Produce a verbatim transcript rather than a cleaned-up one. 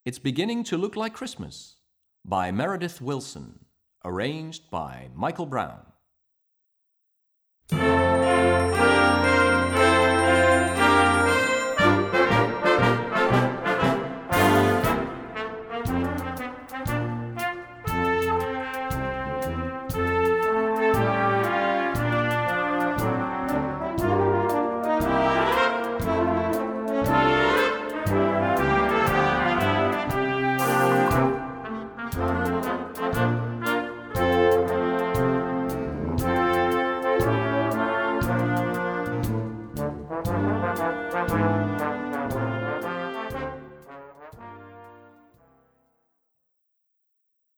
It's Beginning to Look Like Christmas by Meredith Willson, arranged by Michael Brown.